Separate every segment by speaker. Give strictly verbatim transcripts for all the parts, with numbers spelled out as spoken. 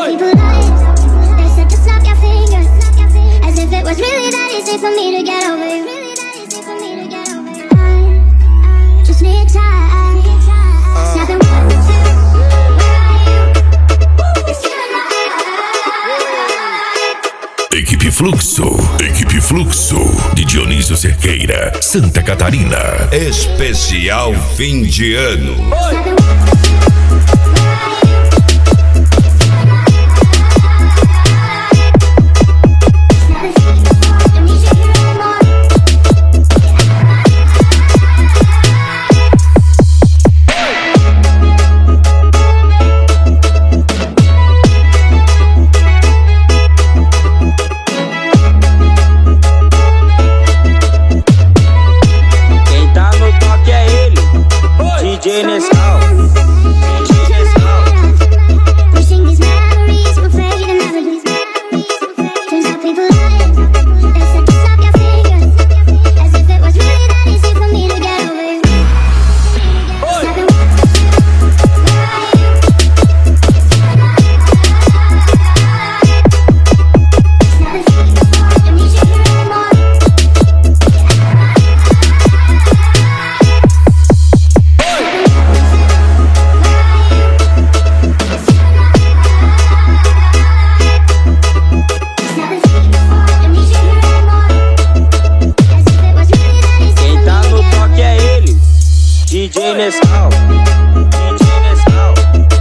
Speaker 1: people lie. They said to snap your fingers, as if it was really that easy for me to get over you. I just need time. Snapping one, two, where are you? It's you and I.
Speaker 2: Equipe Fluxo, Equipe Fluxo, de Dionísio Cerqueira, Santa Catarina. Especial fim de ano.
Speaker 3: D J Nescau, D J Nescau.
Speaker 1: Wishing these memories were fade and never lose. Turns out people lied. They said to snap your fingers, as if it was really that easy for me to get over you. Snapping one, two, where are you? Snapping three, four, don't need you here anymore.
Speaker 3: D J Nescau, D J Nescau.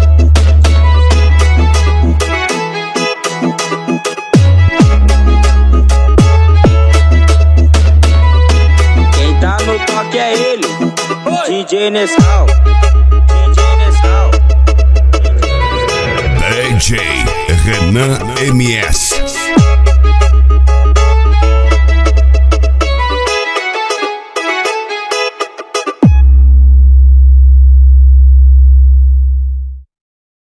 Speaker 3: Quem tá no toque é ele, D J Nescau, D J Nescau.
Speaker 2: D J Renan M S.